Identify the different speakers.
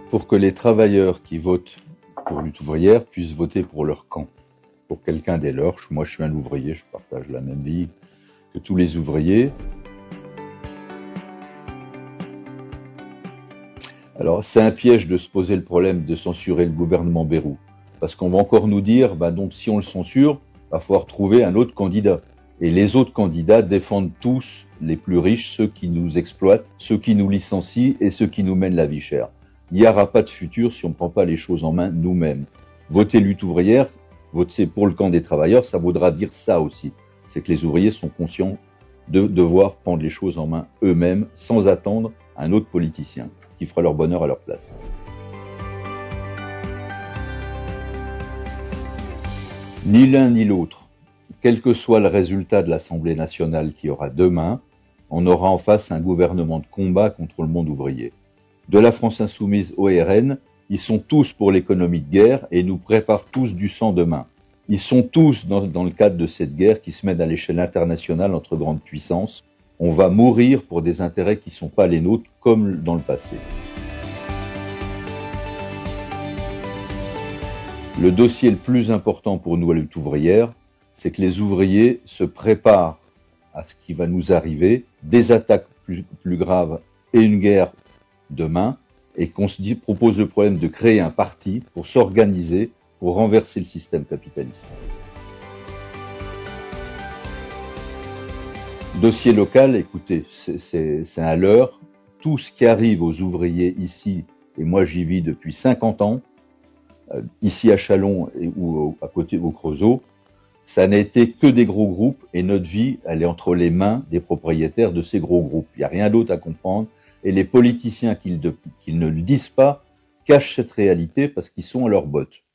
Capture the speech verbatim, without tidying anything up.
Speaker 1: pour que les travailleurs qui votent pour Lutte ouvrière puissent voter pour leur camp, pour quelqu'un des leurs. Moi, je suis un ouvrier, je partage la même vie que tous les ouvriers. Alors, c'est un piège de se poser le problème de censurer le gouvernement Bayrou, parce qu'on va encore nous dire, bah donc si on le censure, il va falloir trouver un autre candidat. Et les autres candidats défendent tous les plus riches, ceux qui nous exploitent, ceux qui nous licencient et ceux qui nous mènent la vie chère. Il n'y aura pas de futur si on ne prend pas les choses en main nous-mêmes. Voter Lutte ouvrière, voter pour le camp des travailleurs, ça voudra dire ça aussi. C'est que les ouvriers sont conscients de devoir prendre les choses en main eux-mêmes sans attendre un autre politicien qui fera leur bonheur à leur place. Ni l'un ni l'autre, quel que soit le résultat de l'Assemblée nationale qui aura demain, on aura en face un gouvernement de combat contre le monde ouvrier. De la France insoumise au R N, ils sont tous pour l'économie de guerre et nous préparent tous du sang demain. Ils sont tous dans, dans le cadre de cette guerre qui se mène à l'échelle internationale entre grandes puissances. On va mourir pour des intérêts qui ne sont pas les nôtres, comme dans le passé. Le dossier le plus important pour nous à Lutte ouvrière, c'est que les ouvriers se préparent à ce qui va nous arriver, des attaques plus, plus graves et une guerre demain, et qu'on se dit, propose le problème de créer un parti pour s'organiser, pour renverser le système capitaliste. Dossier local, écoutez, c'est, c'est, c'est un leurre. Tout ce qui arrive aux ouvriers ici, et moi j'y vis depuis cinquante ans, euh, ici à Châlons et, ou à côté au Creusot, ça n'a été que des gros groupes et notre vie, elle est entre les mains des propriétaires de ces gros groupes. Il n'y a rien d'autre à comprendre. Et les politiciens, qu'ils, de, qu'ils ne le disent pas, cachent cette réalité parce qu'ils sont à leurs bottes.